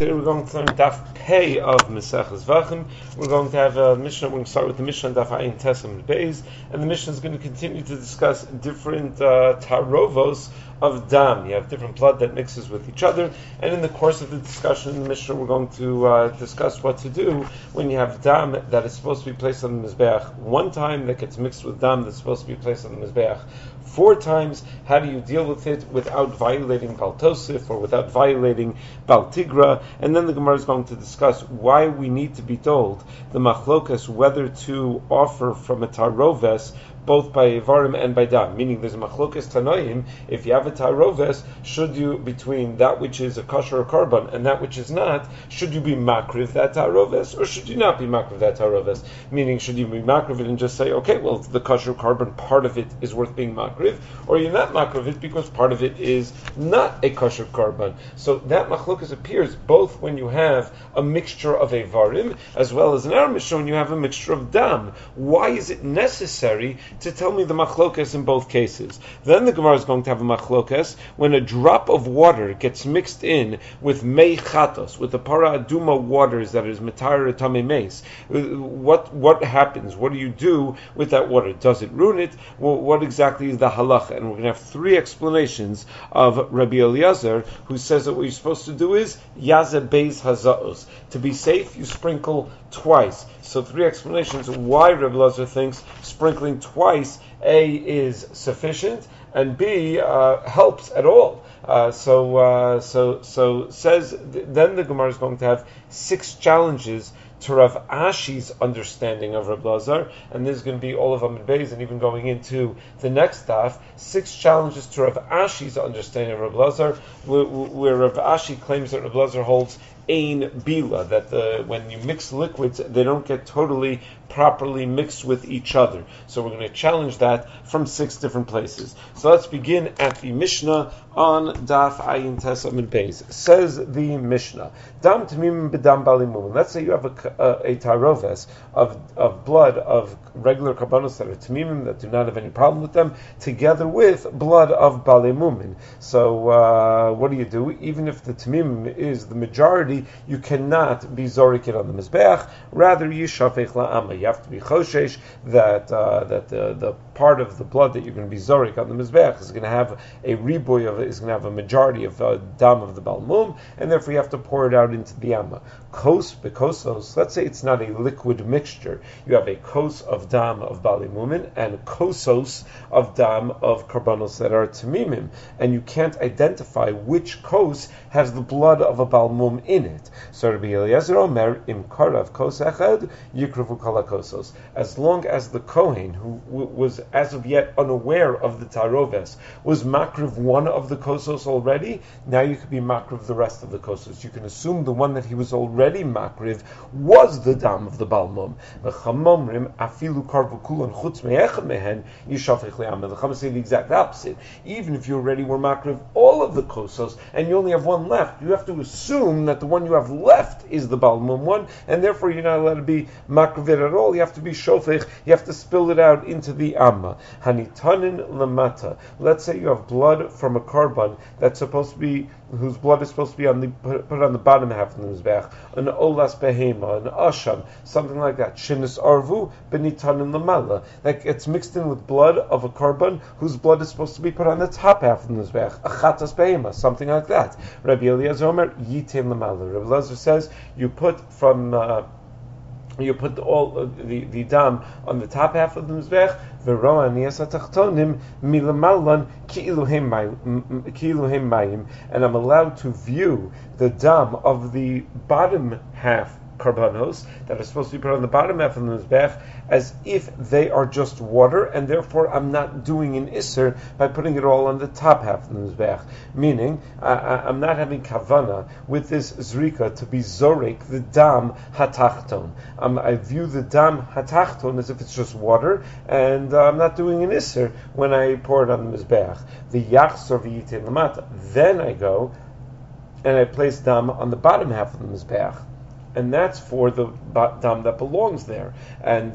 Today we're going to learn Daf Pei of Maseches Vachim. We're going to have a Mishnah. We're going to start with the Mishnah on Daf Ayin Tesam Beis, and the Mishnah is going to continue to discuss different tarovos of dam. You have different blood that mixes with each other, and in the course of the discussion in the Mishnah, we're going to discuss what to do when you have dam that is supposed to be placed on the Mizbeach one time that gets mixed with dam that's supposed to be placed on the Mizbeach 4 times. How do you deal with it without violating Bal Tosif or without violating Bal Tigra? And then the Gemara is going to discuss why we need to be told the machlokas whether to offer from a taroves both by Ivarim and by Dam. Meaning there's a machlokas tanoim, if you have a taroves, should you, between that which is a kosher or korban and that which is not, should you be makriv that taroves, or should you not be makriv that taroves? Meaning, should you be makriv it and just say, okay, well, the kosher korban, part of it is worth being makriv, or you're not makriv it because part of it is not a kosher korban. So that machlokas appears both when you have a mixture of Ivarim, as well as in our Mishnah when you have a mixture of Dam. Why is it necessary to tell me the machlokas in both cases? Then the Gemara is going to have a machlokas when a drop of water gets mixed in with mei chatos, with the para aduma waters that is metar tame meis. What happens? What do you do with that water? Does it ruin it? Well, what exactly is the halacha? And we're going to have 3 explanations of Rabbi Eliezer, who says that what you're supposed to do is yaze beis hazaos. To be safe, you sprinkle twice. So 3 explanations why Rabbi Eliezer thinks sprinkling twice, A, is sufficient, and B, helps at all. So says, then the Gemara is going to have 6 challenges to Rav Ashi's understanding of Rav Eliezer, and this is going to be all of Amud Beis, and even going into the next daf, 6 challenges to Rav Ashi's understanding of Rav Eliezer, where Rav Ashi claims that Rav Eliezer holds ein bila, that when you mix liquids, they don't get totally properly mixed with each other. So we're going to challenge that from 6 different places. So let's begin at the Mishnah on Daf Ayin Tesam and Beis. Says the Mishnah, Dam Tamimim B'Dam Balimum. Let's say you have a taroves of blood of regular karbanos that are tamimim, that do not have any problem with them, together with blood of balimumin. So what do? Even if the tamimim is the majority, you cannot be zorikit on the mizbeach. Rather, yishafech la'ama. You have to be choshesh that the part of the blood that you're going to be zorik on the mizbeach is going to have a riboy is going to have a majority of dam of the balmum, and therefore you have to pour it out into the amma. Kos bekosos. Let's say it's not a liquid mixture. You have a kos of dam of balimumin and kosos of dam of karbanos that are tamimim, and you can't identify which kos has the blood of a balmum in it. So Rabbi Eliezer Omer im karav kos echad yikravu kala kosos. As long as the kohen, who was as of yet unaware of the taroves, was makriv one of the kosos already, now you could be makriv the rest of the kosos. You can assume the one that he was already makriv was the dam of the balmum. The chamomrim afilu karvu kulon chutz me'echad mehen yishafech le'amah. The chacham say the exact opposite. Even if you already were makriv all of the kosos and you only have one left, you have to assume that the one you have left is the balmum one, and therefore you're not allowed to be makriv it at all. You have to be shofech. You have to spill it out into the amma. Hanitanin lamata. Let's say you have blood from a korban that's supposed to be, whose blood is supposed to be put on the bottom half of the mizbeach, an olas behema, an asham, something like that. Shinis arvu benitanin lamala, that gets mixed in with blood of a korban whose blood is supposed to be put on the top half of the mizbeach, achatas behema, something like that. Rabbi Eliezer Omer yitin lamala. Rabbi Eliezer says you put all the dam on the top half of the mizbech, and I'm allowed to view the dam of the bottom half karbanos that are supposed to be put on the bottom half of the mizbech as if they are just water, and therefore I'm not doing an isser by putting it all on the top half of the mizbech. Meaning, I'm not having kavana with this zrika to be zorik the dam hatachton. I view the dam hatachton as if it's just water, and I'm not doing an isser when I pour it on the mizbech. The yachsor v'yitin lamata. Then I go and I place dam on the bottom half of the mizbech. and that's for the dam that belongs there. And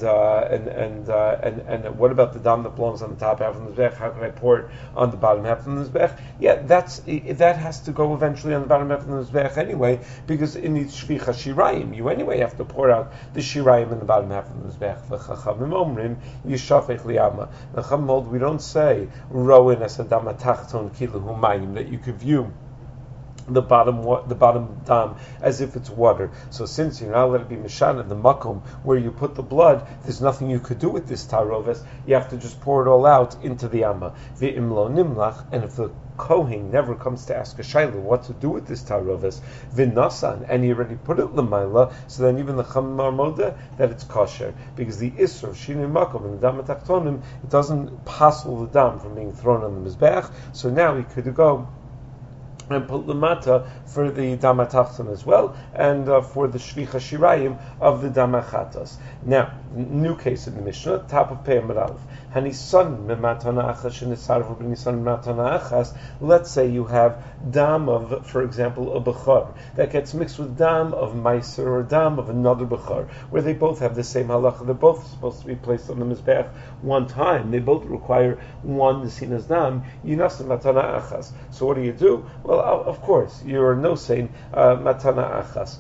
what about the dam that belongs on the top half of the mizbech? How can I pour it on the bottom half of the mizbech? Yeah, that has to go eventually on the bottom half of the mizbech anyway, because it needs shvicha shirayim. You anyway have to pour out the shirayim in the bottom half of the mizbech. V'chachamim omrim yishafech liyama. The Chacham hold we don't say roin as a dam atachton kiluhu mayim, that you could view the bottom dam as if it's water. So since you're not allowed to be mishan in the makom where you put the blood, there's nothing you could do with this taroves. You have to just pour it all out into the amma. V'im lo nimlach, and if the Kohen never comes to ask a shayla what to do with this taroves, v'nasan, and he already put it l'mayla, so then even the Chacham moda that it's kosher, because the isra of shinui makom and the dam atachtonim, it doesn't passel the dam from being thrown on the mizbeach. So now he could go and put lamata for the damatachton as well, and for the shvicha shirayim of the damachatas. Now, new case in the Mishnah, top of Pei Amud Aleph. Hanisan mematana achas shenisarvu b'nisan mematana achas. Let's say you have dam of, for example, a bechor that gets mixed with dam of meiser or dam of another bechor, where they both have the same halacha. They're both supposed to be placed on the mizbeach one time. They both require one nesinas dam. Yinasan matana achas. So what do? Well, of course, you're no saying matana achas.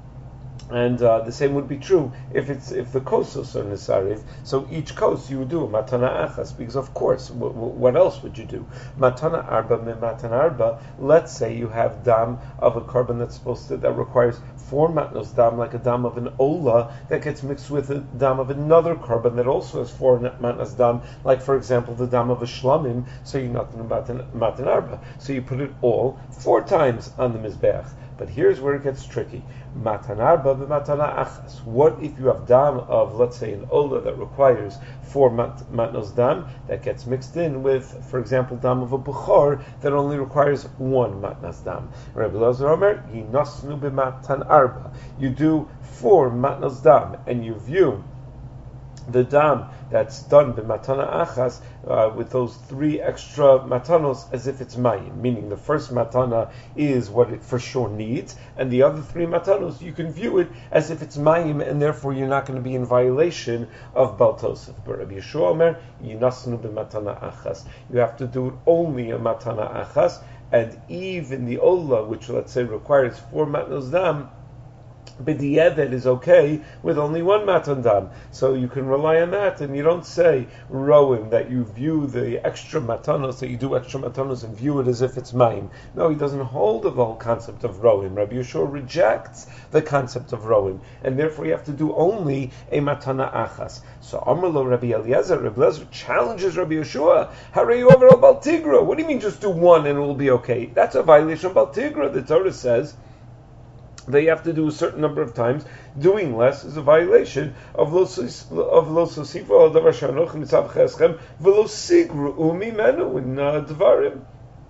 And the same would be true if the kosos are nisariv. So each kos you would do matana achas, because of course, what else would you do? Matana arba me matana arba. Let's say you have dam of a carbon that requires 4 matnos dam, like a dam of an ola that gets mixed with a dam of another carbon that also has 4 matnos dam, like for example the dam of a shlamim. So you're not going to matan arba. So you put it all 4 times on the mizbeach. But here's where it gets tricky. Matan arba b'matana achas. What if you have dam of, let's say, an ola that requires 4 matnos dam that gets mixed in with, for example, dam of a bukhar that only requires 1 matnas dam? Rabbi Elazar Omer, yinasnu b'matan arba. You do 4 matnos dam, and you view the dam that's done by matana achas with those 3 extra matanos as if it's mayim, meaning the first matana is what it for sure needs, and the other 3 matanos you can view it as if it's mayim, and therefore you're not going to be in violation of baltosif. But Rabbi Yeshua Omer, yinasnu b'matana achas. You have to do it only a matana achas, and even the ola, which let's say requires 4 matnos dam, b'di'evet is okay with only 1 matan dam, so you can rely on that, and you don't say roim that you view the extra matanos, that you do extra matanos and view it as if it's mayim. No, he doesn't hold of the whole concept of roim. Rabbi Yeshua rejects the concept of roim, and therefore you have to do only a matana achas. So Amrlo Rabbi Eliezer, Rabbi Eliezer challenges Rabbi Yeshua. Harei over al baltigra. What do you mean just do 1 and it will be okay? That's a violation of baltigra. The Torah says that you have to do a certain number of times. Doing less is a violation of lo sosifu al davar she'anoch mitzav cheschem v'lo sigru mimenu in dvarim.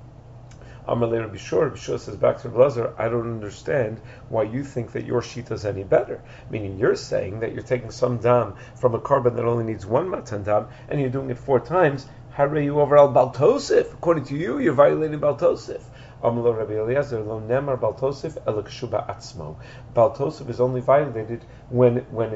Amalei Rabbi Shua says back to Rabbi Elazar, I don't understand why you think that your shita is any better. Meaning you're saying that you're taking some dam from a carbon that only needs 1 matan dam, and you're doing it 4 times. Harei you over al baltosif. According to you, you're violating baltosif. Amlo Rabbi Eliezer lo nemar baltosif el kshuba atzmo. Baltosif is only violated when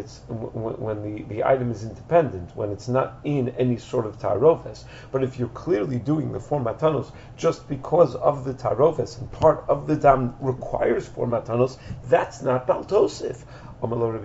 the item is independent, when it's not in any sort of taroves. But if you're clearly doing the 4 matanos just because of the taroves and part of the dam requires 4 matanos, that's not baltosif. Well,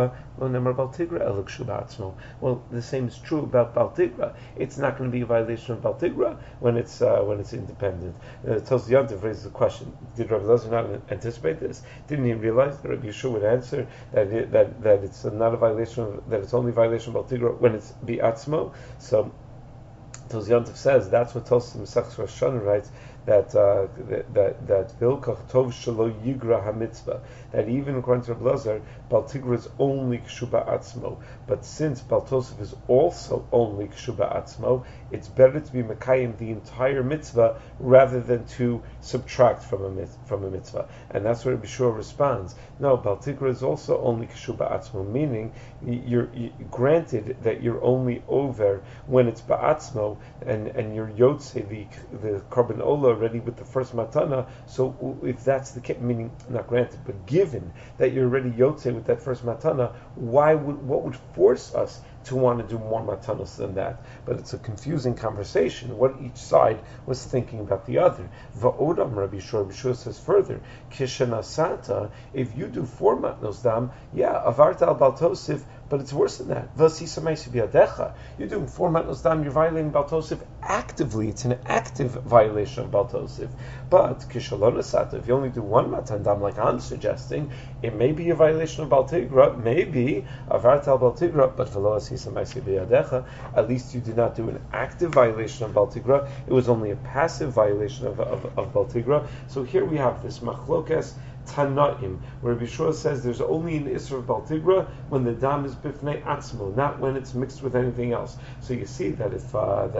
the same is true about Baltigra. It's not going to be a violation of Baltigra when it's independent. Tos Yantiv raises the question: did Rabbi Elazar not anticipate this? Didn't he realize that Rabbi Yeshua would answer that it's not a violation that it's only a violation of Baltigra when it's bi'atzmo? So Tos Yantiv says that's what Tos Mesach Rosh Hashanah writes. That Vilkach Tov Shelo Yigra HaMitzvah, that even according to Rabbi Elazar, Baltigra is only Kshuba Atzmo, but since Baltosif is also only Kshuba Atzmo, it's better to be Mekayim the entire mitzvah rather than to subtract from a mitzvah. And that's where Rabbi Shua responds. No, Baltigra is also only Kshuba Atzmo, meaning you're granted that you're only over when it's Ba'atzmo, and you're Yotze, the carbon ola already with the first matana. So if that's the case, meaning not granted, but given that you're already yotze with that first matana, what would force us to want to do more matanos than that? But it's a confusing conversation, what each side was thinking about the other. Va'odam Rabbi Shur says further, Kishanasata, if you do 4 matnos dam, avarta al baltosif, but it's worse than that. You're doing 4 matnos dam, you're violating baltosif actively. It's an active violation of baltosif. But kishalonasata, if you only do 1 matan dam, like I'm suggesting, it may be a violation of baltigra, maybe avarta al baltigra, but at least you did not do an active violation of baltigra. It was only a passive violation of baltigra. So here we have this machlokes Tanaim, where Bishua says there's only an Isra of Baltigra when the dam is bifnei atzmo, not when it's mixed with anything else. So you see that if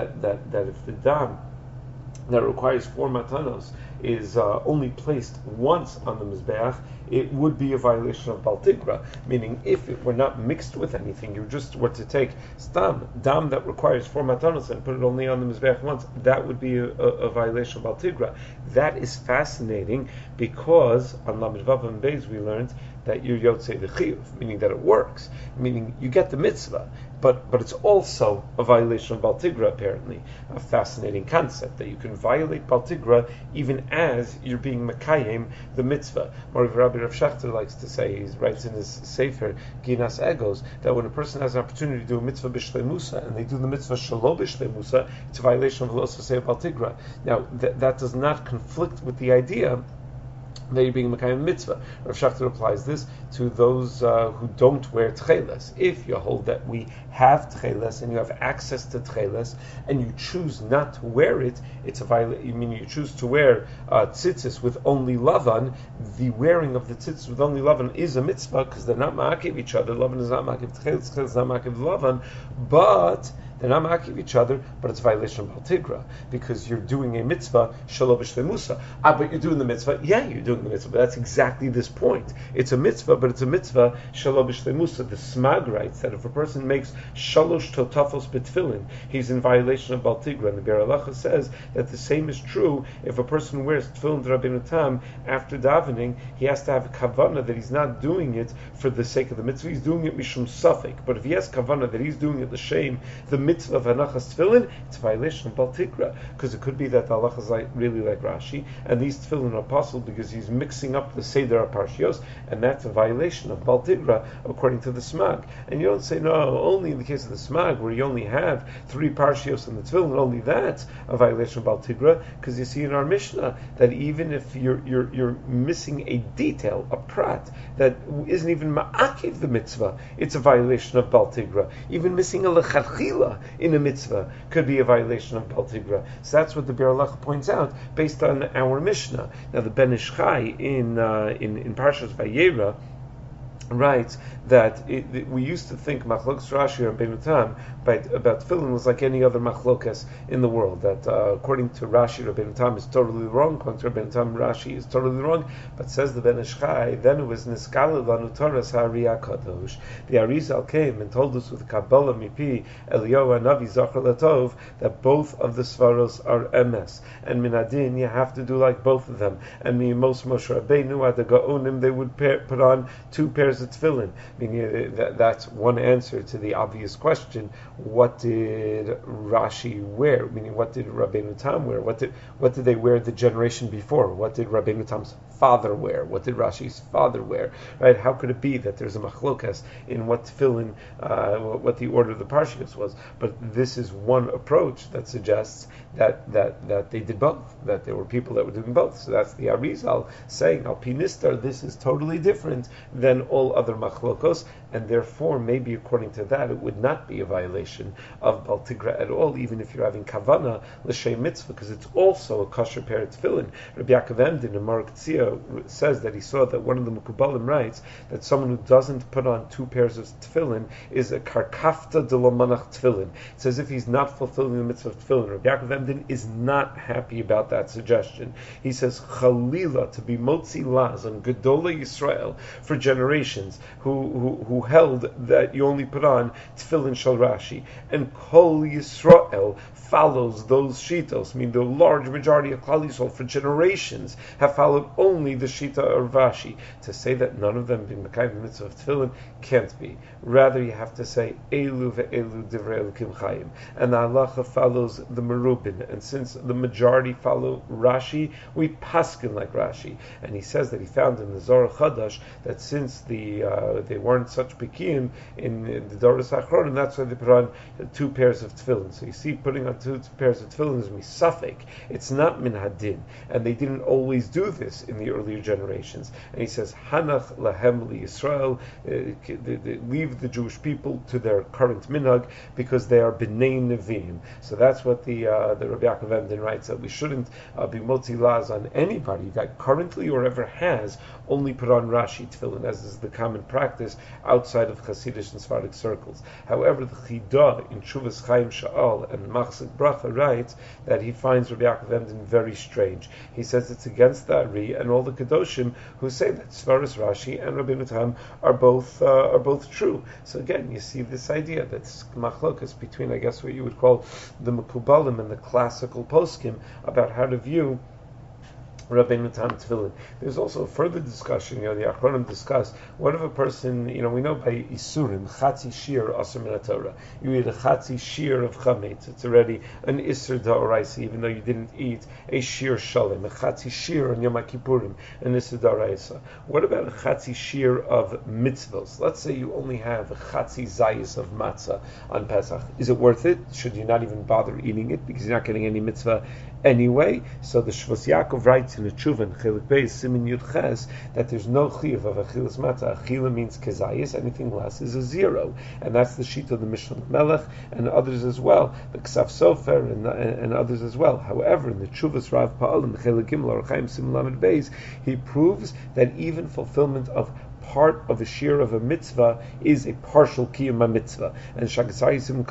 if the dam that requires 4 matanos is only placed once on the mizbeach, it would be a violation of baltigra. Meaning, if it were not mixed with anything, you just were to take stam dam that requires 4 matanos and put it only on the mizbeach once, that would be a violation of baltigra. That is fascinating because on Lamed Vav and Beis we learned that you're yotzei the chiyuv, meaning that it works, meaning you get the mitzvah, but it's also a violation of baltigra. Apparently, a fascinating concept that you can violate baltigra even as you're being mekayim the mitzvah. Rabbi Rav Shachter likes to say, he writes in his sefer Ginas Egos, that when a person has an opportunity to do a mitzvah b'shleimusa and they do the mitzvah shelo b'shleimusa, it's a violation of los say baltigra. Now that does not conflict with the idea that you're being Mekayim mitzvah. Rav Shachter applies this to those who don't wear tcheles. If you hold that we have tcheles and you have access to tcheles and you choose not to wear it, it's a violation. You mean you choose to wear tzitzis with only lavan. The wearing of the tzitzis with only lavan is a mitzvah because they're not ma'akiv each other. Lavan is not ma'akiv tcheles, tcheles is not ma'akiv lavan, but they're not ma'akiv each other, but it's a violation of baltigra because you're doing a mitzvah shelo b'shleimusa. But you're doing the mitzvah. Yeah, you're doing the mitzvah. But that's exactly this point. It's a mitzvah, but it's a mitzvah shelo b'shleimusa. The Smag writes that if a person makes shalosh totafos b'tfilin, he's in violation of baltigra. And the Biur Halacha says that the same is true if a person wears tefillin d'Rabbeinu Tam after davening. He has to have a kavanah that he's not doing it for the sake of the mitzvah. He's doing it mishum safek. But if he has kavanah that he's doing it l'shem the mitzvah of hanachas tefillin, it's a violation of baltigra, because it could be that the halacha is really like Rashi, and these tefillin are possible because he's mixing up the seder parshios, and that's a violation of baltigra according to the Smag. And you don't say no, only in the case of the Smag where you only have 3 parshios in the tefillin, only that's a violation of baltigra, because you see in our Mishnah that even if you're missing a detail, a prat that isn't even ma'akiv the mitzvah, it's a violation of baltigra. Even missing a lechatchila in a mitzvah could be a violation of baltigra. So that's what the Biur Halacha points out based on our Mishnah. Now the Ben Ish Chai in Parshas Vayera writes that we used to think machlokas Rashi and Rabbeinu Tam about tefillin was like any other machlokas in the world. That according to Rashi, Rabbeinu Tam is totally wrong. According to Rabbeinu Tam, Rashi is totally wrong. But says the Ben Ish Chai, then it was niskala lanu Toras ha'Ariyah Kadosh. The Arizal came and told us with Kabbalah mipi Eliyahu Hanavi Zachar Latov that both of the svaros are emes, and minadin you have to do like both of them. And Mimos Moshe Rabbeinu at the Gaonim they would put on 2 pairs of tefillin. Meaning that's one answer to the obvious question: what did Rashi wear? Meaning, what did Rabbeinu Tam wear? What did they wear the generation before? What did Rabbeinu Tam's father wear? What did Rashi's father wear? Right? How could it be that there's a machlokas in what tefillin, what the order of the parshios was? But this is one approach that suggests that they did both. That there were people that were doing both. So that's the Arizal saying al pi nistar. This is totally different than all other machlokos, and therefore maybe according to that it would not be a violation of baltigra at all, even if you're having kavana l'shem mitzvah, because it's also a kosher pair of tefillin. Rabbi Yaakov Emden in Mark Tzia says that he saw that one of the Mukubalim writes that someone who doesn't put on 2 pairs of tefillin is a karkafta de lo manach tefillin. It's as if he's not fulfilling the mitzvah of tefillin. Rabbi Yaakov Emden is not happy about that suggestion. He says chalila, to be motzi laz on Gedola Yisrael for generations who held that you only put on tefillin shel Rashi, and Kol Yisrael follows those shitos. I mean, the large majority of Klal Yisrael for generations have followed only the shita of Rashi. To say that none of them being mekayim the mitzvah of tefillin can't be. Rather, you have to say elu ve'elu divrei Elokim chayim, and the halacha follows the merubin. And since the majority follow Rashi, we paskin like Rashi. And he says that he found in the Zohar Chadash that since they weren't such bikiyim in the Doros Achronim, that's why they put on 2 pairs of tefillin. So you see, putting on 2 pairs of tefillin is misafek. It's not min hadin, and they didn't always do this in the earlier generations. And he says, Hanach lahem li Yisrael, leave the Jewish people to their current minhag because they are b'nei neviim. So that's what the Rabbi Yaakov Emden writes, that we shouldn't be motzi laz on anybody that currently or ever has only put on Rashi tefillin, as is the common practice outside of Hasidic and Sephardic circles. However, the Chidah in Shuvas Chaim Sha'al and Machzik Bracha writes that he finds Rabbi Yaakov Emden very strange. He says it's against the Ari and all the Kedoshim who say that Svaras Rashi and Rabbeinu Tam are both true. So again, you see this idea that's machlokas between, I guess, what you would call the Mekubalim and the classical poskim about how to view Rabbeinu Tam tefillin. There's also a further discussion. The Achronim discuss, what if a person, we know by Isurim, Chatzi Shir Asr Min HaTorah. You eat a Chatzi Shir of Chametz, it's already an Isser D'Oraisa, even though you didn't eat a Shir Shalem, a Chatzi Shir on Yom Kippurim, an Isser D'Oraisa. What about a Chatzi Shir of mitzvos? Let's say you only have a Chatzi Zayis of matzah on Pesach. Is it worth it? Should you not even bother eating it because you're not getting any mitzvah anyway? So the Shvos Yaakov writes in the Tshuva, Chelik Beis, Simin Yud Ches, that there's no chiyuv of achilas matzah. Achila means kezayis, anything less is a 0. And that's the sheet of the Mishnah Melech and others as well, the Ksav Sofer and others as well. However, in the Tshuvas Rav Pa'alim, Chelik Gimel, Or Chaim Simin Lamed Beis, he proves that even fulfillment of part of a shir of a mitzvah is a partial kiyum mitzvah, and Shagasai Siman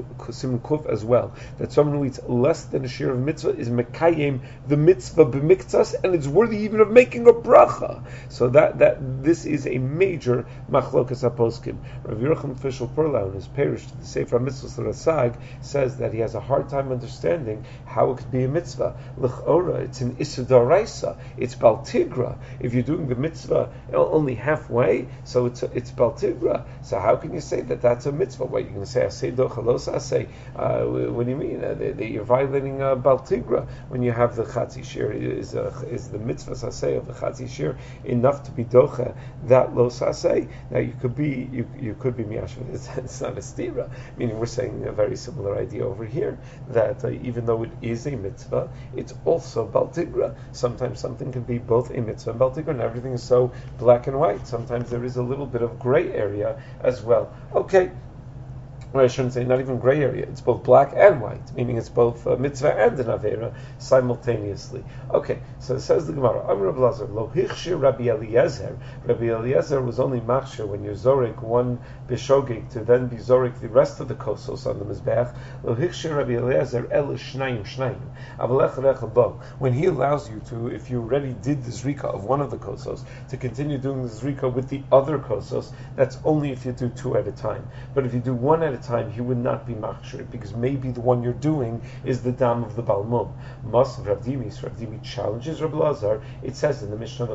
Kuf as well. That someone who eats less than a shir of a mitzvah is mekayim the mitzvah b'miktzas, and it's worthy even of making a bracha. So that this is a major machlokas haposkim. Rav Yerucham Fishel Perlau in his parish to the Sefer Mitzvos Rasag says that he has a hard time understanding how it could be a mitzvah. L'chora, it's an Issur D'Oraisa, it's Baltigra. If you're doing the mitzvah only halfway, so it's Baltigra. So how can you say that that's a mitzvah? What, you're going to say asay dochalos asay? What do you mean? That you're violating Baltigra when you have the Chatzi Shir. Is the mitzvah asay of the Chatzi Shir enough to be docha that los asay? Now you could be miyashv. It's not a stira. Meaning we're saying a very similar idea over here, that even though it is a mitzvah, it's also Baltigra. Sometimes something can be both a mitzvah and Baltigra, and everything is so black and white. Sometimes there is a little bit of gray area as well. Okay. Well, I shouldn't say not even gray area. It's both black and white, meaning it's both mitzvah and an avera simultaneously. Okay, so it says the Gemara, Amr Rav Lazar, Lo hichshir Rabbi Eliezer. Rabbi Eliezer was only machshir when you're zorik one bishogig to then be zorik the rest of the kosos on the mizbeach. Lo hichshir Rabbi Eliezer el shnayim. Avalech rechel bo. When he allows you to, if you already did the zrika of one of the kosos, to continue doing the zrika with the other kosos, that's only if you do 2 at a time. But if you do 1 at a time, he would not be machshir, because maybe the one you're doing is the dam of the balmum. Mas Rav Dimi, so Rav Dimi challenges Rabbi Lazar. It says in the Mishnah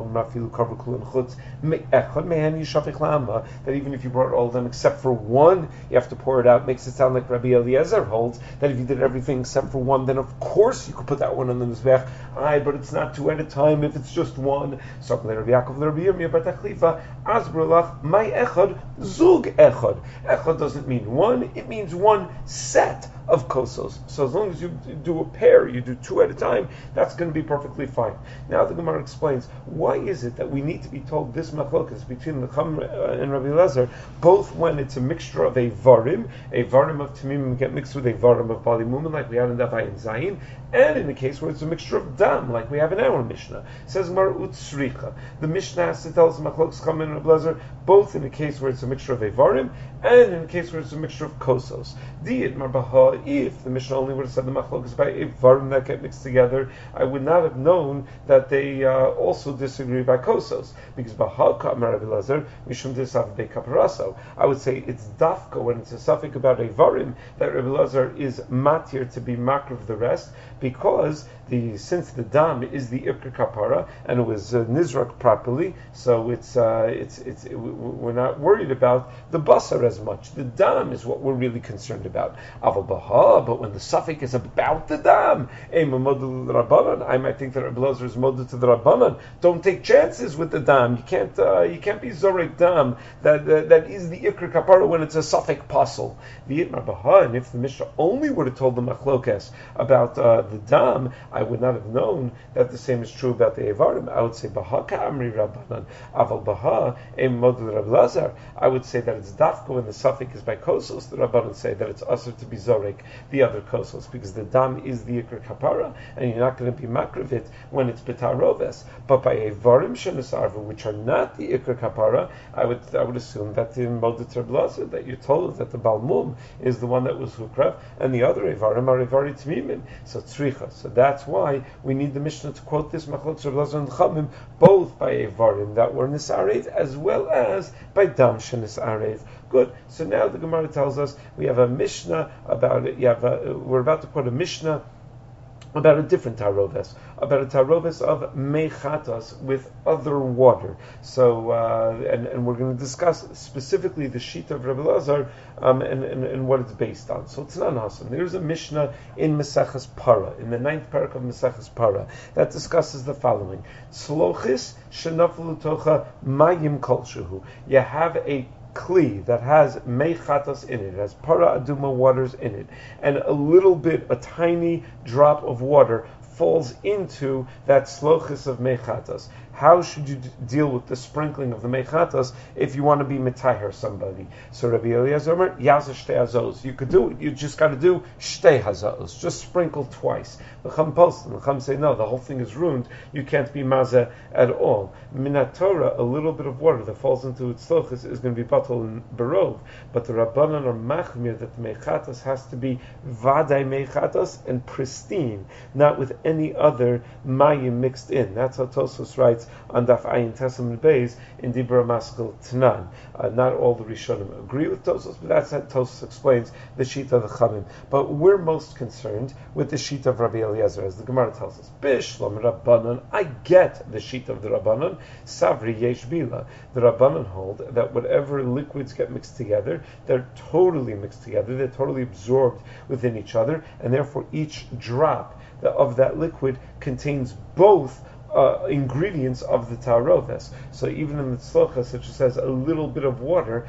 that even if you brought all of them except for one, you have to pour it out. Makes it sound like Rabbi Eliezer holds that if you did everything except for one, then of course you could put that one on the mizbech. But it's not 2 at a time if it's just one. So Rabbi Yaakov Rabbi Yirmiyah bar Tachlifa asbrulach my echad zug echad. Echad doesn't mean one? It means one set of kosos. So as long as you do a pair, you do two at a time, that's going to be perfectly fine. Now the Gemara explains, why is it that we need to be told this machlokas between the Chum and Rabbi Elazar, both when it's a mixture of a varim of tamimim get mixed with a varim of bali mumin, like we had in Davai and Zayin, and in the case where it's a mixture of dam, like we have in our Mishnah. It says Gemara utsricha. The Mishnah has to tell us machlokas Chum and Rabbi Elazar, both in the case where it's a mixture of a varim and in the case where it's a mixture of kosos. Di'it marbaha, if the Mishnah only would have said the machlokas by a varim that get mixed together, I would not have known that they also disagree by kosos, because bahaka Rabbi Elazar mishum disaf bekaparaso. I would say it's dafka when it's a suffix about a varim that Rabbi Elazar is matir to be makr of the rest, because since the dam is the ikr kapara and it was nizrak properly, so we're not worried about the basar as much. The dam is what we're really concerned about. Aval baha, but when the suffix is about the dam, I might think that Rabbi Elazar is model to the Rabbanan. Don't take chances with the dam. You can't be zorek dam. That is the ikr kapara when it's a suffix pasul. And if the Mishnah only would have told the machlokas about the dam, I would not have known that the same is true about the evarim. I would say baha ka'amri Rabbanan, aval baha em model Rabbi Elazar. I would say that it's dafka when the suffix is by kosos. The Rabbanan say that it's usher to be zorek the other kosos, because the dam is the ikr kapara, and you're not going to be makriv it when it's betaroves. But by evarim shenisarvu, which are not the ikr kapara, I would assume that in model Rabbi Elazar that you're told that the balmum is the one that was hukrav, and the other evarim are evari tmimim. So tzricha. So that's why we need the Mishnah to quote this machlokes Rabbi Elazar and Chamim, both by evarim that were nisarev as well as by dam shenisarev. Good. So now the Gemara tells us we have a Mishnah about it. We're about to quote a Mishnah about a different taroves, about a taroves of mechatas with other water. So, and we're going to discuss specifically the sheet of Rabbi Elazar and what it's based on. So it's not awesome. There's a Mishnah in Maseches Para, in the 9th parak of Maseches Para, that discusses the following: Slochis shenaflu tocha mayim kolshehu. You have a kli that has mechatas in it, has para aduma waters in it, and a tiny drop of water falls into that slochis of mechatas. How should you deal with the sprinkling of the mechatas if you want to be mitaher somebody? So Rabbi Eliezer, yaza shtei hazos. You could do it. You just got to do shtei hazos. Just sprinkle twice. The Chum posted. The Chum say no. The whole thing is ruined. You can't be mazeh at all. Minat Torah, a little bit of water that falls into its slochis is going to be batal and barov. But the Rabbanan are machmir that the mechatas has to be vaday mechatas and pristine, not with any other mayim mixed in. That's how Tosfos writes on Daf Ayin Tesam Beis in Dibra Maskil Tanan. Not all the Rishonim agree with Tosfos, but that's how Tosfos explains the sheet of the Chamim. But we're most concerned with the sheet of Rabbi Eliezer, as the Gemara tells us. Bishlom Rabbanan, I get the sheet of the Rabbanan. Savri Yesh Bila. The Rabbanan hold that whatever liquids get mixed together, they're totally mixed together, they're totally absorbed within each other, and therefore each drop of that liquid contains both ingredients of the taroves. So even in the tzlochas, it just says a little bit of water,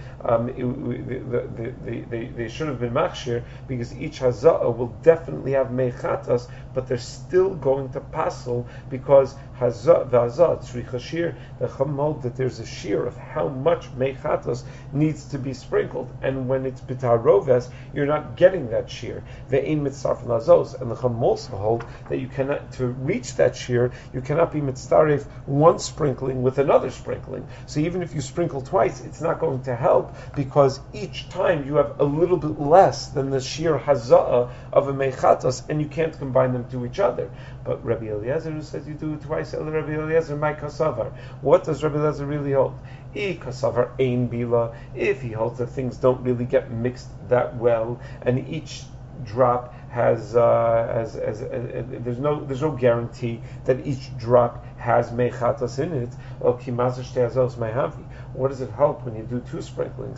they should have been machshir, because each haza'ah will definitely have mechatas, but they're still going to passel, because the haza'ah tzricha shir, the Chum hold that there's a shir of how much mechatas needs to be sprinkled, and when it's bitaroves, you're not getting that shir. Ve'ein mitzarfen lazos, and the Chum also hold that you cannot, to reach that shir, you cannot be mitzaref one sprinkling with another sprinkling. So even if you sprinkle twice, it's not going to help, because each time you have a little bit less than the shir haza'ah of a mechatas, and you can't combine them to each other. But Rabbi Eliezer, who says you do it twice, Rabbi Eliezer, my kasavar. What does Rabbi Eliezer really hold? Kasavar ein bila. If he holds that things don't really get mixed that well, and each drop has there's no guarantee that each drop has mechatas in it. What does it help when you do two sprinklings?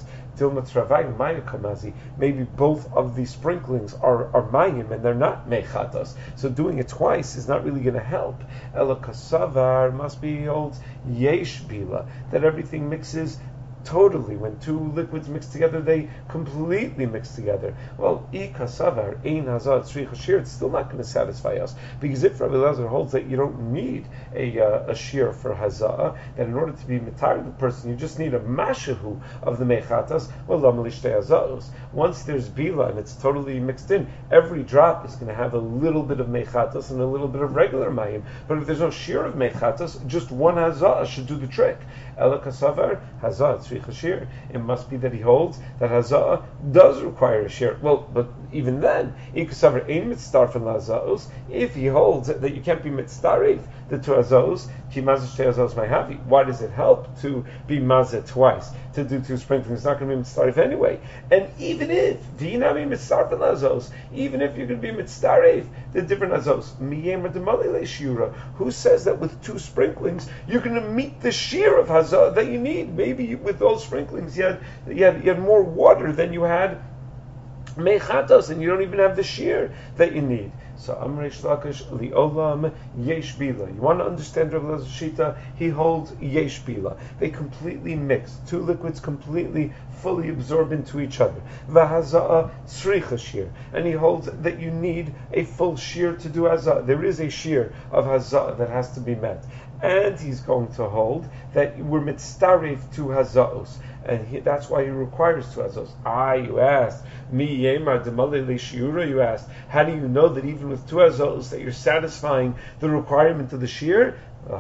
Maybe both of these sprinklings are mayim and they're not mechatas. So doing it twice is not really going to help. Ela kasavar must be old yesh bila, that everything mixes totally. When two liquids mix together, they completely mix together. Well, ikasavar ein hazah tzricha shear, it's still not going to satisfy us, because if Rabbi Elazar holds that you don't need a shear for hazah, that in order to be mitar the person, you just need a mashahu of the mechatas. Well, lamalishte hazahos. Once there's bila and it's totally mixed in, every drop is going to have a little bit of mechatas and a little bit of regular mayim. But if there's no shear of mechatas, just one hazah should do the trick. Ela kasavar hazah tzricha shear. It must be that he holds that hazah does require a shear. Well, but even then, ikasavar ein mitzdarfen lazahos. If he holds that you can't be mitzdarif the two hazahos, ki mazeh shtei hazahos mayhavi. Why does it help to be mazeh twice, to do two sprinklings? It's not going to be mitzdarif anyway. And even if v'inami mitzdarfen lazahos, even if you're going to be mitzdarif the different hazahos, miyemer demali leishura. Who says that with two sprinklings you're going to meet the shear of hazah that you need? Maybe with those sprinklings you had more water than you had mechatos, and you don't even have the shear that you need. So Amrei Shlakish liolam yesh bila. You want to understand Rav Elazar Shita? He holds yesh bila. They completely mix. Two liquids completely, fully absorb into each other. V'hazah tzricha shear, and he holds that you need a full shear to do hazah. There is a shear of hazah that has to be met, and he's going to hold that we're mitzdaref to hazahos. And that's why he requires two hazos. You asked. Mi yemar demale leishiura, you asked. How do you know that even with two hazos that you're satisfying the requirement of the shear?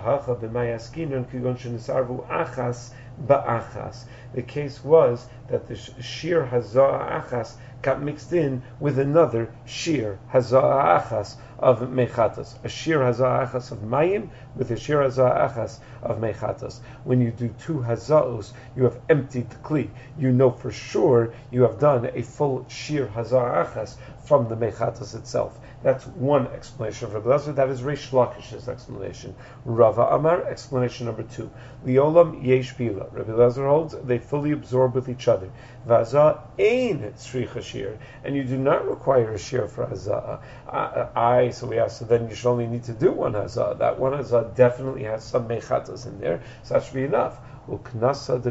The case was that the shear hazah achas got mixed in with another shear hazah achas of mechatas, a shear hazah achas of mayim with a shear hazah achas of mechatas. When you do two hazaos, you have emptied the kli. You know for sure you have done a full shear hazah achas from the mechatas itself. That's one explanation of Rabbi Elazar. That is Reish Lakish's explanation. Rava Amar, explanation number 2. Liolam yesh bila. Rabbi Elazar holds they fully absorb with each other. Vazah ein tzricha shear, and you do not require a shear for hazah. So we ask, so then you should only need to do one hazah. That one hazah definitely has some mechatas in there, so that should be enough. This was a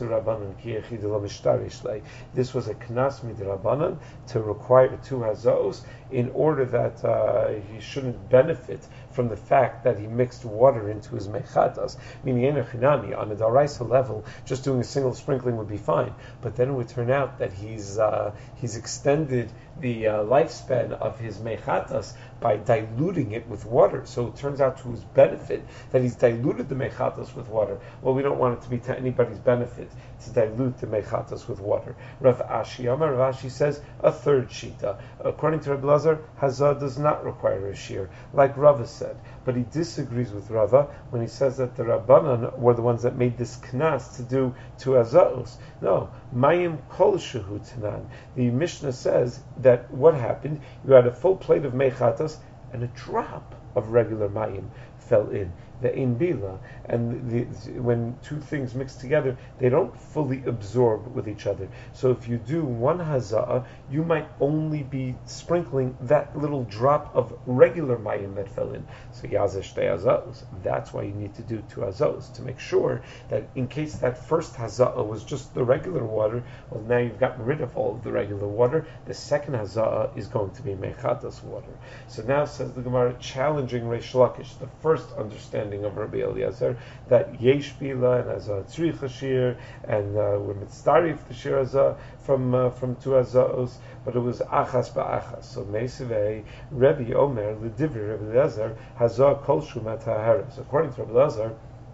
knas midrabanan to require two hazos in order that he shouldn't benefit from the fact that he mixed water into his mechatas. Meaning, on a daraisa level, just doing a single sprinkling would be fine. But then it would turn out that he's extended the lifespan of his mechatas by diluting it with water. So it turns out to his benefit that he's diluted the mechatas with water. Well, we don't want it to be to anybody's benefit to dilute the mechatas with water. Rav Ashi Amar, Rav Ashi says a third shita. According to Rabbi Elazar, hazah does not require a shear, like Rava said. But he disagrees with Rava when he says that the Rabbanan were the ones that made this knas to do two hazahos. No, mayim kol shehu tanan. The Mishnah says that what happened, you had a full plate of mechatas and a drop of regular mayim fell in. The ein bila, and when two things mix together, they don't fully absorb with each other. So if you do one hazah, you might only be sprinkling that little drop of regular mayim that fell in. So yazeh shtei hazahos. That's why you need to do two hazahos, to make sure that in case that first hazah was just the regular water, well, now you've gotten rid of all of the regular water. The second hazah is going to be mechatas water. So now says the Gemara, challenging Reish Lakish, the first understanding of Rabbi Eliezer, that yesh bila and hazah tzricha shear, and we're mitzdarif the shear hazah from two hazahos, but it was achas ba'achas. So meisivei Rabbi Omer l'divri Rabbi Eliezer hazah kol shumat ha'haras. According to Rabbi Eliezer,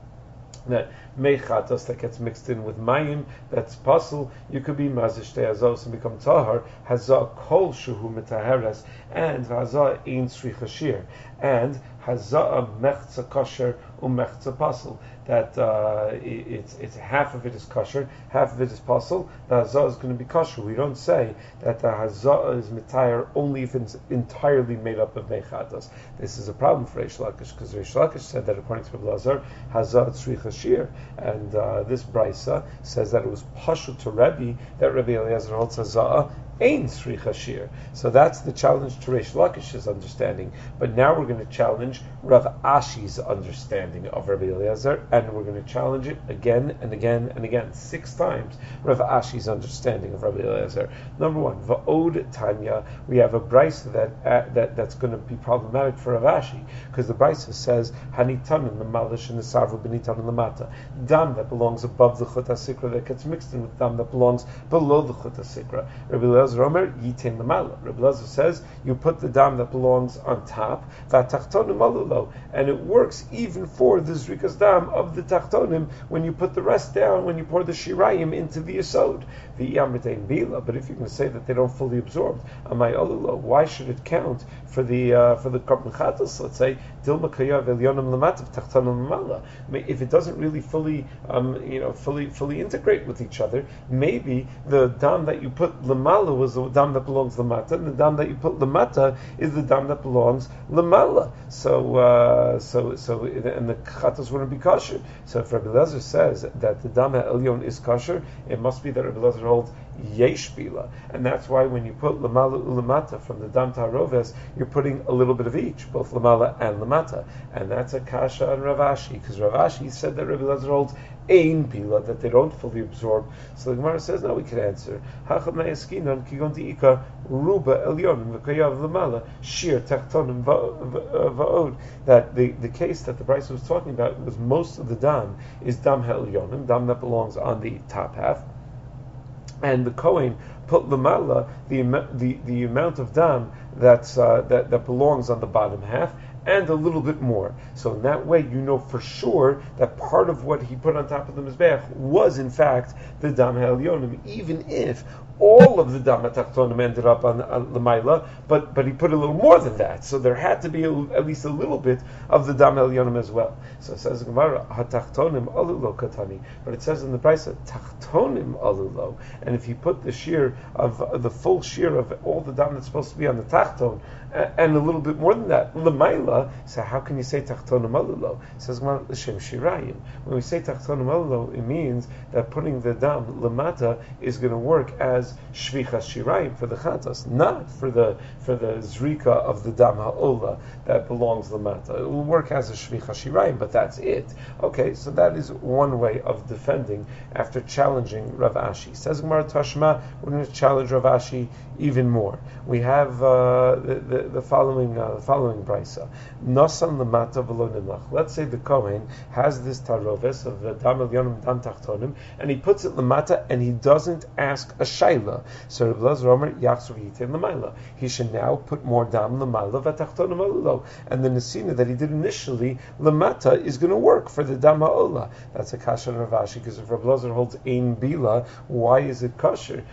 that mechatas that gets mixed in with mayim, that's possible. You could be mazish te'azos and become tahar. Hazah kol shuhu mitaheres, and hazah ein tzricha shear, and hazah mechza kosher umechza pasul. That it's half of it is kosher, half of it is pasul. The hazah is going to be kosher. We don't say that the hazah is mitayar only if it's entirely made up of mechatas. This is a problem for Reish Lakish, because Reish Lakish said that according to Rabbi Elazar, hazah tzricha shear, and this brisa says that it was pashut to Rebbe that Rabbi Eliezer holds hazah Ein Sricha Shir. So that's the challenge to Reish Lakish's understanding. But now we're going to challenge Rav Ashi's understanding of Rabbi Eliezer, and we're going to challenge it again and again and again, 6 times, Rav Ashi's understanding of Rabbi Eliezer. Number 1, Va'od Tanya, we have a brisa that's going to be problematic for Rav Ashi, because the brisa says, Hanitanin the malish and the sarvu benitanin the mata. Dam that belongs above the chut hasikra that gets mixed in with dam that belongs below the chut hasikra. Rabbi Eliezer Omer, yitain the mala. Rabbi Eliezer says, you put the dam that belongs on top, v'atachtonim alulo, and it works even for the zrikas dam of the tachtonim when you put the rest down, when you pour the shirayim into the yesod. V'yamritain bila, but if you're going to say that they don't fully absorb, amay alulo, why should it count for the korban chatos? Let's say dilma kayav elyonim lamativ tachtonim mala. If it doesn't really fully integrate with each other, maybe the dam that you put lamala was the dam that belongs lamata, and the dam that you put lamata is the dam that belongs lamala. So and the chatos wouldn't be kosher. So if Rabbi Eliezer says that the dam elyon is kosher, it must be that Rabbi Eliezer holds yesh bila, and that's why when you put lamala ulamata from the dam taroves, you're putting a little bit of each, both lamala and lamata, and that's a kasha on Rav Ashi, because Rav Ashi said that Rabbi Eliezer holds ein bila, that they don't fully absorb. So the Gemara says, now we can answer. Hacham me'eskinan kigon diika ruba elyonim v'kayav lamala shir tachtonim va'od. That the case that the Brisa was talking about was most of the dam is dam ha'elyonim, dam that belongs on the top half, and the Kohen put lamala, the amount of dam that belongs on the bottom half, and a little bit more. So in that way, you know for sure that part of what he put on top of the mizbeach was in fact the dam ha'elyonim, even if all of the dam ha'tachtonim ended up on l'mayla, but he put a little more than that. So there had to be at least a little bit of the dam ha'elyonim as well. So it says the Gemara, ha'tachtonim alulo katani, but it says in the brisa, tachtonim alulo, and if you put the shear of the full shear of all the dam that's supposed to be on the tachton, and a little bit more than that, l'mayla, so how can you say tachtonim alulo? It says l'shem shirayim. When we say tachtonim alulo, it means that putting the dam lamata is going to work as shvichas shirayim for the chatas, not for the zrika of the dam ha'ola that belongs lamata. It will work as a shvichas shirayim, but that's it. Okay, so that is one way of defending after challenging Rav Ashi. Says Gemara Tashma, we're going to challenge Rav Ashi even more. We have the following brisa. Nosan lamata v'lo nimlach. Let's say the Kohen has this taroves of the dam elyonim, dam tachtonim, and he puts it lamata, and he doesn't ask a shayla. So Rabbi Eliezer Omer yachzor yitain l'mayla. He should now put more dam l'mayla v'tachtonim alulo, and the nesina that he did initially lamata is going to work for the dam ha'ola. That's a kasha on Rav Ashi, because if Rabbi Eliezer holds ein bila, why is it kosher?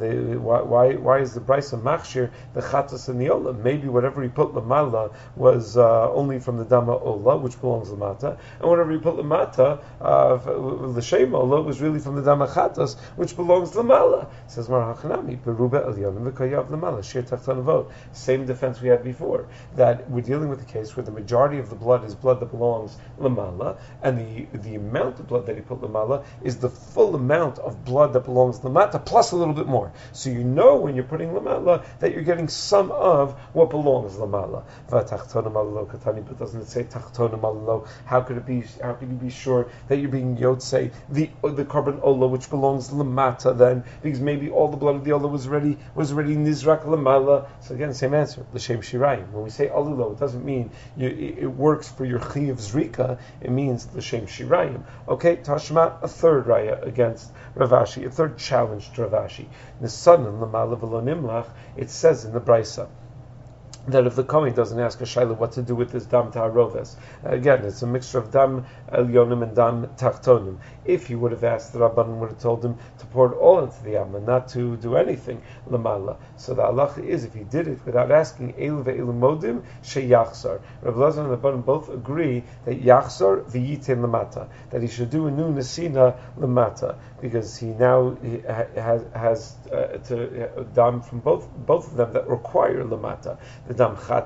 Why is the brisa machshir the chatas and the ola? Maybe whatever he put lamala was only from the dam ha'ola, which belongs lamata, and whatever he put lamata l'shem ola was really from the dam ha'chatas, which belongs lamala. Says Mar Hachanami, beruba elyonim v'kayav lamala shir tachton avot. Same defense we had before, that we're dealing with a case where the majority of the blood is blood that belongs lamala, and the amount of blood that he put lamala is the full amount of blood that belongs lamata plus a little bit more. So you know when you're putting lamala that you're getting some of what belongs lamala. V'tachtonim alulo katani, but doesn't it say tachtonim alulo? How could you be sure that you're being yotzei the korban ola which belongs lamata then? Because maybe all the blood of the ola was already nizrak lamala. So again, same answer. L'shem shirayim. When we say alulo, it doesn't mean it works for your chi of zrika. It means l'shem shirayim. Okay, Tashma, a third raya against Rav Ashi, a third challenge to Rav Ashi. Nesanan l'mala v'lo nimlach. It says in the brisa that if the Kohen doesn't ask a shayla what to do with this dam ta'aroves, again, it's a mixture of dam elyonim and dam tachtonim. If he would have asked, the Rabbanan would have told him to pour it all into the yam and not to do anything lamala. So the halacha is, if he did it without asking elu ve'elu modim, sheyachzor. Rabbi Elazar and the Rabbanan both agree that yachzor v'yitin lamata, that he should do a new nesina lamata, because he now has to dam from both of them that require lamata. The dam chatas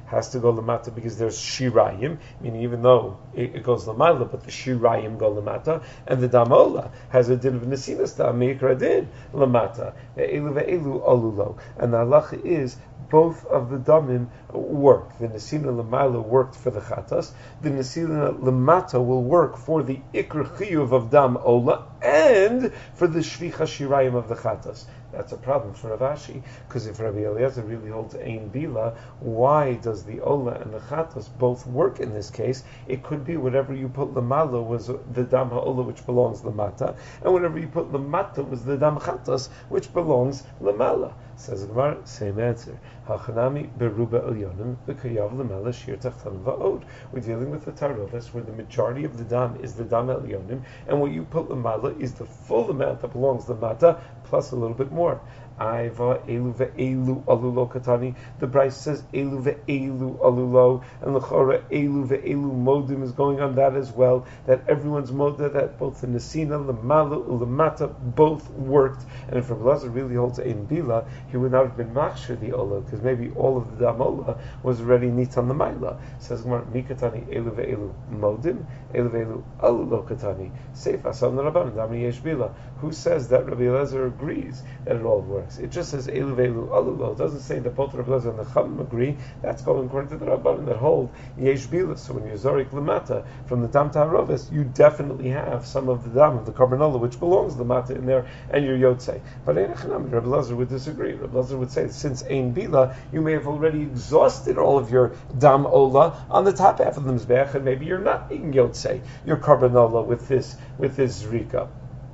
has to go lamata because there's shirayim, meaning even though it goes lamala, but the shirayim go lamata, and the dam ola has a din of nesinas dam meikra din lamata. Ve'elu ve'elu alulo, and the halacha is both of the damim work. The nesina lamala worked for the chatas. The nesina lamata will work for the ikr chiyuv of dam ola and for the shvicha shirayim of the chatas. That's a problem for Rav Ashi, because if Rabbi Eliezer really holds ein bila, why does the ola and the chatas both work in this case? It could be whatever you put lamala was the dam ha'ola, which belongs lamata, and whatever you put lamata was the dam chatas, which belongs lamala. Says the Gemara, same answer. Hachanami beruba elyonim b'kayav lamala shir tachtan va'od. We're dealing with the tarovis where the majority of the dam is the dam elyonim, and what you put lamala is the full amount that belongs lamata plus a little bit more. Aiva elu ve'elu alulo katani. The Bryce says elu ve'elu alulo, and l'chora elu ve'elu modim is going on that as well. That everyone's moda, that both the nesina, lamala, ulamata both worked. And if Rabbi Elazar really holds ein bila, he would not have been machshir the ola, because maybe all of the dam ola was already nitan l'mayla. Says Gemara, mikatani elu ve'elu modim, elu ve'elu alulo katani. Seif asam l'rabban dami yesh bila. Who says that Rabbi Elazar agrees that it all works? It just says elu ve'elu alulo. It doesn't say that both Rabbi Elazar and the Chacham agree. That's going according to the Rabbanim that hold yesh bila. So when you zorik lamata from the dam ta'arovis, you definitely have some of the dam of the karbonola which belongs lamata in there, and you're yotzei. But Rabbi Elazar would disagree. Rabbi Elazar would say that since ein bila, you may have already exhausted all of your dam ola on the top half of the mizbeach, and maybe you're not being yotzei your karbonola with this zrika.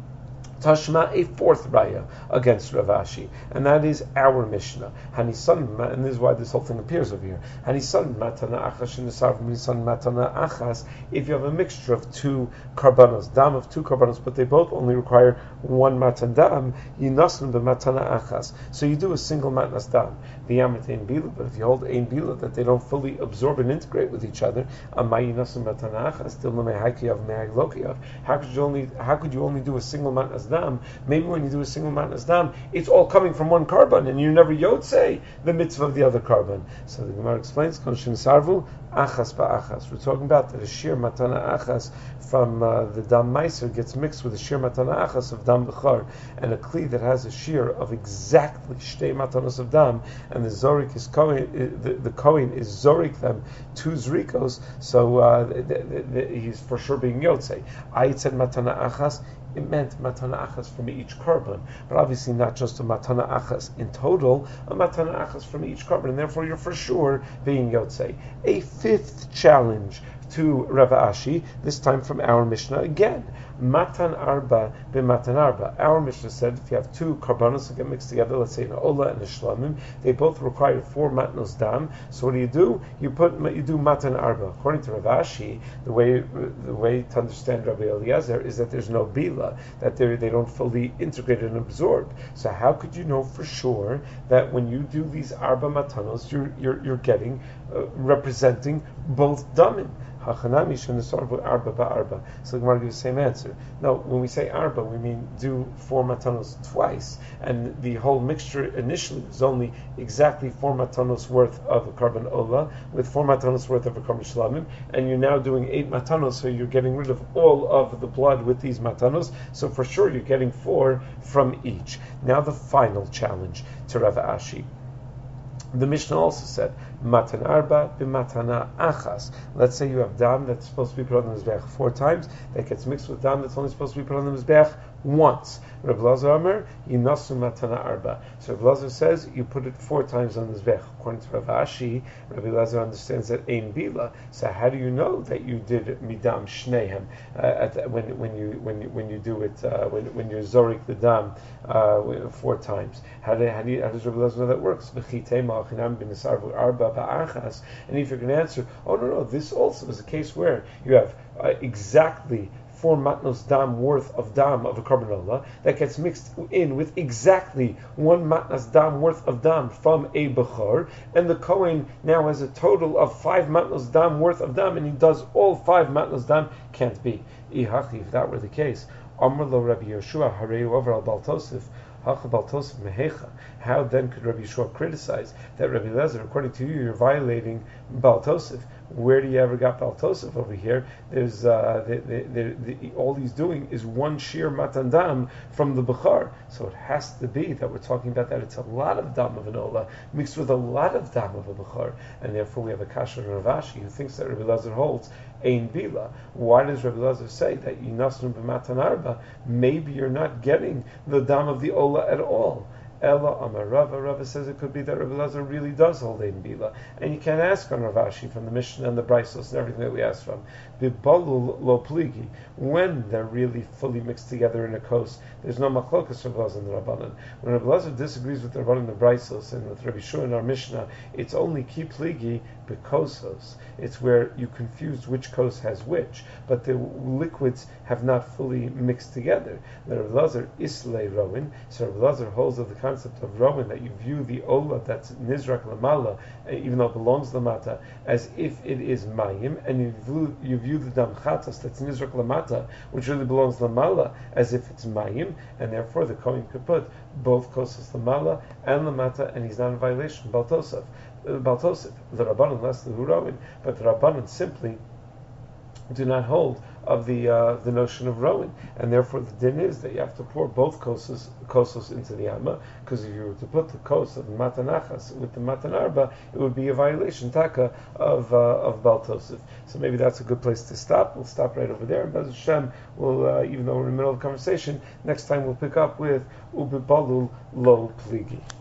Tashma, a fourth raya against Rav Ashi, and that is our Mishnah. Hanisan, and this is why this whole thing appears over here. Hanisan matana achas shenisarv minisan matana achas. If you have a mixture of two karbanos, dam of two karbanos, but they both only require one matan dam, yinasan b'matana achas. So you do a single matnas dam. The yamet ein bila, but if you hold ein bila that they don't fully absorb and integrate with each other, amay yinasan matana achas still no mehakiyav mehagilokiyav. How could you only do a single matnas dam? Maybe when you do a single matnas dam, it's all coming from one carbon, and you never yotzei the mitzvah of the other carbon. So the Gemara explains, Konshin sarvu achas ba'achas. We're talking about that a shir matana achas from the dam meiser gets mixed with a shir matana achas of dam b'char, and a kli that has a shir of exactly shtei matanos of dam, and the zorik is the kohen is zorik them two zrikos, so he's for sure being yotzei. I said matana achas. It meant matana achas from each carbon, but obviously not just a matana achas in total, a matana achas from each carbon, and therefore you're for sure being yotzei. A fifth challenge to Rav Ashi, this time from our Mishnah again. Matan arba b'matan arba. Our Mishnah said if you have two karbanos that get mixed together, let's say an ola and a shlamim, they both require 4 matnos dam. So what do? You do matan arba. According to Rav Ashi, the way to understand Rabbi Eliezer is that there's no bila, that they don't fully integrate and absorb. So how could you know for sure that when you do these arba matanos, you're getting representing both damim? Hachanami shenisarvu arba ba'arba. So the Gemara gives the same answer. No, when we say arba, we mean do 4 matanos twice, and the whole mixture initially was only exactly 4 matanos worth of a carbon ola with 4 matanos worth of a carbon shlamim, and you're now doing 8 matanos, so you're getting rid of all of the blood with these matanos. So for sure you're getting 4 from each. Now the final challenge to Rav Ashi. The Mishnah also said, Matan arba b'matana achas. Let's say you have dam that's supposed to be put on the mizbeach 4 times, that gets mixed with dam that's only supposed to be put on the mizbeach once. Rav Elazar Amar, Yinasu matana arba. So Rav Elazar says you put it 4 times on the mizbeach. According to Rav Ashi, Rav Elazar understands that ein bila. So how do you know that you did midam shnehem when you do it when you're zorik the dam 4 times? How does Rav Elazar know that works? And if you're going to answer, oh no, this also is a case where you have exactly 4 matnos dam worth of dam of a karbonola that gets mixed in with exactly 1 matnas dam worth of dam from a bechor, and the kohen now has a total of 5 matnos dam worth of dam, and he does all 5 matnos dam. Can't be. If that were the case, Amar lo Rabbi Yeshua Harei over al Baltosif How then could Rabbi Yeshua criticize that Rabbi Lezer, according to you, you're violating Baal Tosef? Where do you ever got Baal Tosef over here? There's all he's doing is one sheer matan dam from the Bukhar. So it has to be that we're talking about that it's a lot of dam of an ola mixed with a lot of dam of a Bukhar, and therefore we have a kasha Rav Ashi who thinks that Rabbi Lezer holds ein bila. Why does Rabbi Lezer say that yinasnu b'matan arba? Maybe you're not getting the dam of the ola at all. Ella Amar Rava. Rava says it could be that Rabbi Lezer really does hold ein bila, and you can't ask on Rav Ashi from the Mishnah and the Braisos and everything that we asked from. Bibalul lo pligi, when they're really fully mixed together in a kos, there's no machlokas Rabbi Lezer and the Rabbanan. When Rabbi Lezer disagrees with the Rabbanan and the Braisos and with Rabbi Shua in our Mishnah, it's only ki pligi bekosos. It's where you confused which kos has which, but the liquids have not fully mixed together. The Rabbi Lezer islay roin, so Rabbi Lezer holds of the concept of roin that you view the ola that's nizrak lamala, even though it belongs lamata, as if it is mayim, and you view the dam chatas that's nizrak lamata, which really belongs lamala, as if it's mayim, and therefore the kohen could put both kosas lamala and lamata, and he's not in violation. Baltosef, the Rabbanan less the Hurawin, but the Rabbanan simply do not hold of the notion of rowing, and therefore the din is that you have to pour both kosos into the amma, because if you were to put the kos of the matanachas with the matanarba, it would be a violation taka of Baltosif. So maybe that's a good place to stop. We'll stop right over there, and Bez Hashem will, even though we're in the middle of the conversation, next time we'll pick up with ubibalul lo pligi.